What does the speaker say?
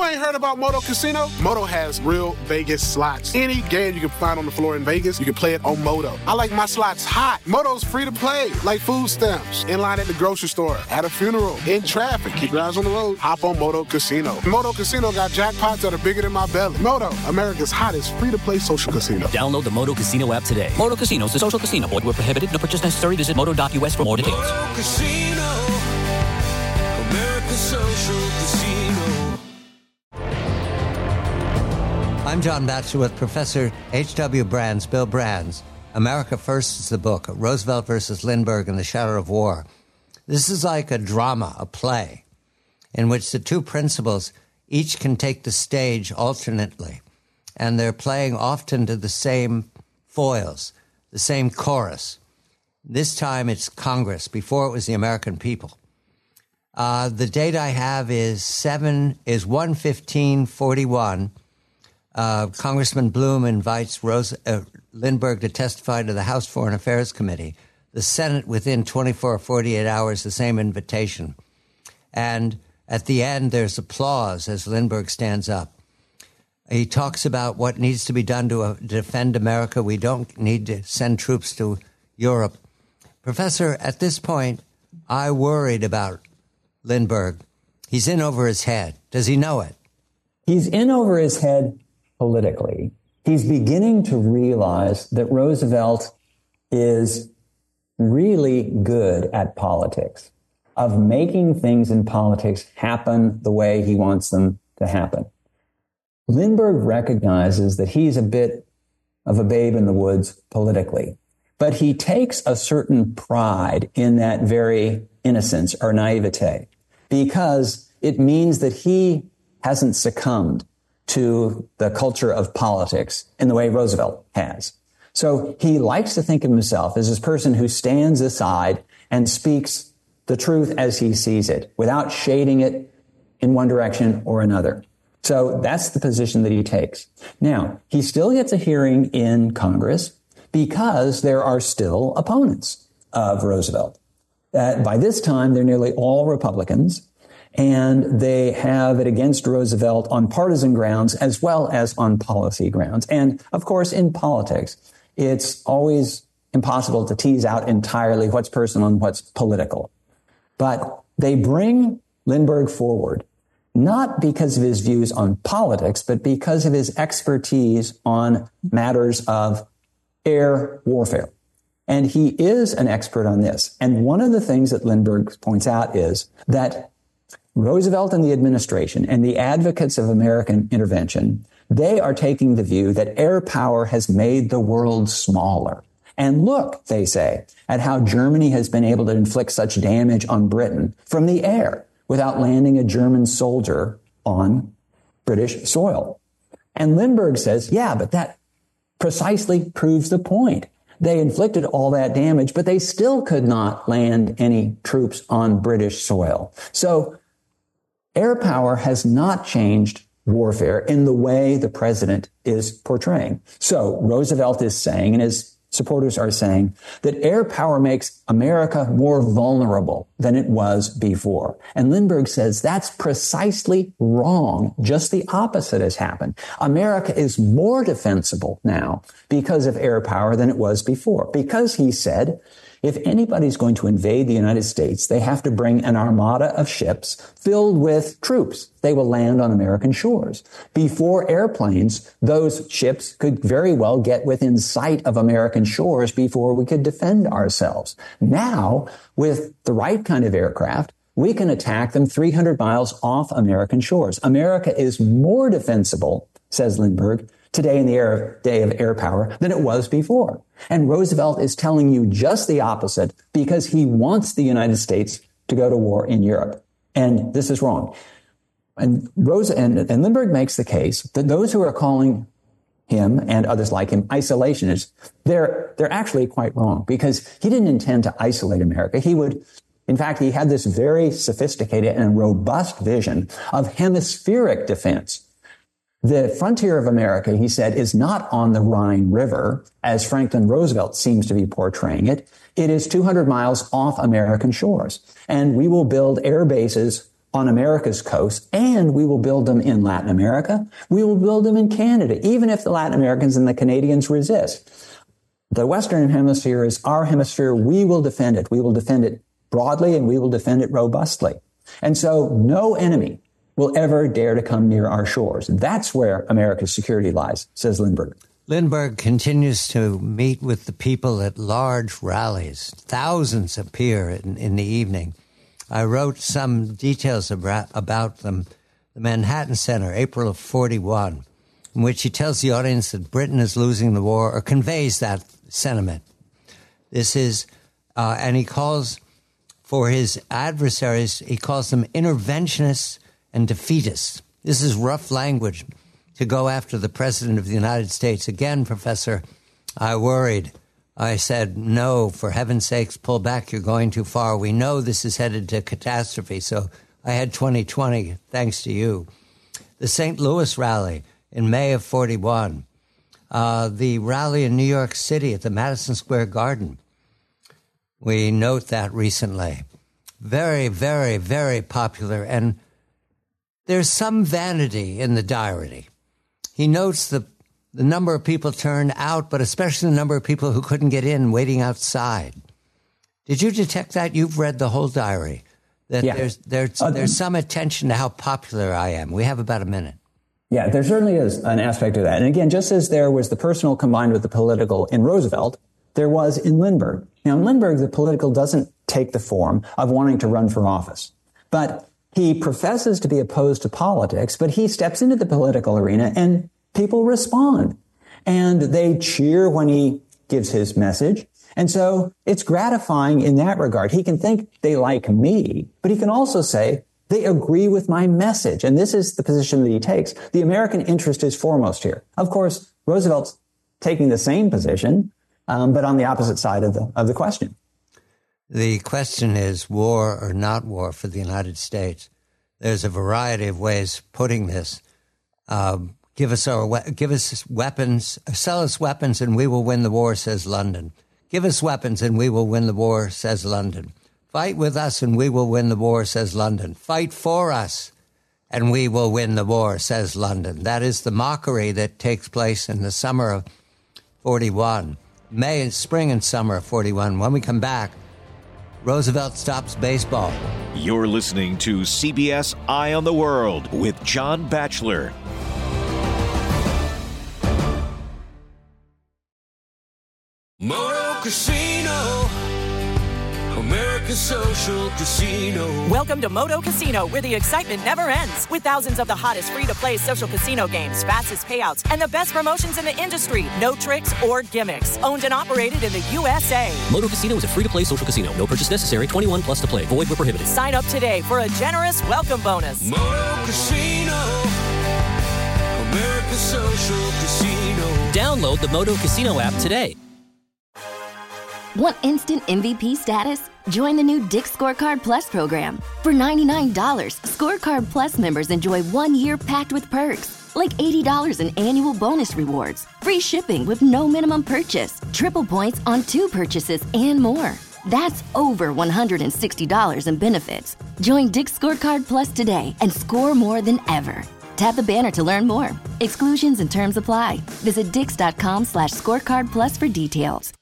ain't heard about Moto Casino? Moto has real Vegas slots. Any game you can find on the floor in Vegas, you can play it on Moto. I like my slots hot. Moto's free to play, like food stamps, in line at the grocery store, at a funeral, in traffic. Keep your eyes on the road. Hop on Moto Casino. Moto Casino got jackpots that are bigger than my belly. Moto, America's hottest free-to-play social casino. Download the Moto Casino app today. Moto Casino is a social casino. Void where prohibited. No purchase necessary. Visit moto.us for more details. Moto Casino, America's social casino. I'm John Batchelor with Professor H.W. Brands, Bill Brands. America First is the book, Roosevelt versus Lindbergh in the Shadow of War. This is like a drama, a play, in which the two principals each can take the stage alternately, and they're playing often to the same foils, the same chorus. This time it's Congress. Before it was the American people. The date I have is 1/15/41. Congressman Bloom invites Lindbergh to testify to the House Foreign Affairs Committee. The Senate, within 24 or 48 hours, the same invitation. And at the end, there's applause as Lindbergh stands up. He talks about what needs to be done to defend America. We don't need to send troops to Europe. Professor, at this point, I worried about Lindbergh. He's in over his head. Does he know it? He's in over his head politically. He's beginning to realize that Roosevelt is really good at politics, of making things in politics happen the way he wants them to happen. Lindbergh recognizes that he's a bit of a babe in the woods politically, but he takes a certain pride in that very innocence or naivete because it means that he hasn't succumbed to the culture of politics in the way Roosevelt has. So he likes to think of himself as this person who stands aside and speaks the truth as he sees it without shading it in one direction or another. So that's the position that he takes. Now, he still gets a hearing in Congress because there are still opponents of Roosevelt. By this time, they're nearly all Republicans, and they have it against Roosevelt on partisan grounds as well as on policy grounds. And, of course, in politics, it's always impossible to tease out entirely what's personal and what's political. But they bring Lindbergh forward, not because of his views on politics, but because of his expertise on matters of air warfare. And he is an expert on this. And one of the things that Lindbergh points out is that Roosevelt and the administration and the advocates of American intervention, they are taking the view that air power has made the world smaller. And look, they say, at how Germany has been able to inflict such damage on Britain from the air without landing a German soldier on British soil. And Lindbergh says, yeah, but that precisely proves the point. They inflicted all that damage, but they still could not land any troops on British soil. So air power has not changed warfare in the way the president is portraying. So Roosevelt is saying, and his supporters are saying, that air power makes America more vulnerable than it was before. And Lindbergh says that's precisely wrong. Just the opposite has happened. America is more defensible now because of air power than it was before. Because, he said, if anybody's going to invade the United States, they have to bring an armada of ships filled with troops. They will land on American shores. Before airplanes, those ships could very well get within sight of American shores before we could defend ourselves. Now, with the right kind of aircraft, we can attack them 300 miles off American shores. America is more defensible, says Lindbergh, today in the day of air power than it was before. And Roosevelt is telling you just the opposite because he wants the United States to go to war in Europe. And this is wrong. And Lindbergh makes the case that those who are calling him and others like him isolationists, they're actually quite wrong because he didn't intend to isolate America. In fact, he had this very sophisticated and robust vision of hemispheric defense. The frontier of America, he said, is not on the Rhine River, as Franklin Roosevelt seems to be portraying it. It is 200 miles off American shores. And we will build air bases on America's coast, and we will build them in Latin America. We will build them in Canada, even if the Latin Americans and the Canadians resist. The Western Hemisphere is our hemisphere. We will defend it. We will defend it broadly, and we will defend it robustly. And so no enemy will ever dare to come near our shores. That's where America's security lies, says Lindbergh. Lindbergh continues to meet with the people at large rallies. Thousands appear in the evening. I wrote some details about them. The Manhattan Center, April of 41, in which he tells the audience that Britain is losing the war, or conveys that sentiment. This is, and he calls for his adversaries, he calls them interventionists and defeatists. This is rough language to go after the President of the United States. Again, Professor, I worried. I said, no, for heaven's sakes, pull back. You're going too far. We know this is headed to catastrophe. So I had 2020, thanks to you. The St. Louis rally in May of 41. The rally in New York City at the Madison Square Garden. We note that recently. Very, very, very popular. And there's some vanity in the diary. He notes the number of people turned out, but especially the number of people who couldn't get in waiting outside. Did you detect that? You've read the whole diary. That yeah. There's some attention to how popular I am. We have about a minute. Yeah, there certainly is an aspect of that. And again, just as there was the personal combined with the political in Roosevelt, there was in Lindbergh. Now, in Lindbergh, the political doesn't take the form of wanting to run for office. But he professes to be opposed to politics, but he steps into the political arena and people respond. And they cheer when he gives his message. And so it's gratifying in that regard. He can think they like me, but he can also say they agree with my message. And this is the position that he takes. The American interest is foremost here. Of course, Roosevelt's taking the same position, but on the opposite side of the question. The question is war or not war for the United States. There's a variety of ways of putting this. Give us weapons, sell us weapons, and we will win the war, says London. Give us weapons, and we will win the war, says London. Fight with us, and we will win the war, says London. Fight for us, and we will win the war, says London. That is the mockery that takes place in the summer of 41, spring and summer of 41. When we come back, Roosevelt stops baseball. You're listening to CBS Eye on the World with John Batchelor. Moto Casino, America's social casino. Welcome to Moto Casino, where the excitement never ends. With thousands of the hottest free-to-play social casino games, fastest payouts, and the best promotions in the industry. No tricks or gimmicks. Owned and operated in the USA. Moto Casino is a free-to-play social casino. No purchase necessary. 21 plus to play. Void where prohibited. Sign up today for a generous welcome bonus. Moto Casino, America's social casino. Download the Moto Casino app today. Want instant MVP status? Join the new Dick's Scorecard Plus program. For $99, Scorecard Plus members enjoy 1 year packed with perks, like $80 in annual bonus rewards, free shipping with no minimum purchase, triple points on 2 purchases, and more. That's over $160 in benefits. Join Dick's Scorecard Plus today and score more than ever. Tap the banner to learn more. Exclusions and terms apply. Visit dix.com/scorecardplus for details.